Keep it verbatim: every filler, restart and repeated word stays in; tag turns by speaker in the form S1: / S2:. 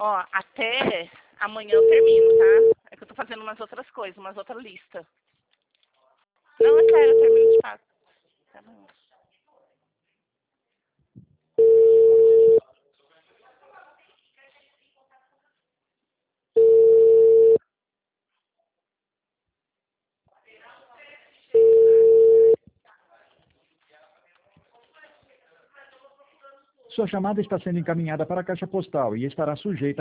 S1: Ó, até amanhã eu termino, tá? É que eu tô fazendo umas outras coisas, umas outras listas. Não, é sério, eu termino de fato. Tá bom.
S2: Sua chamada está sendo encaminhada para a caixa postal e estará sujeita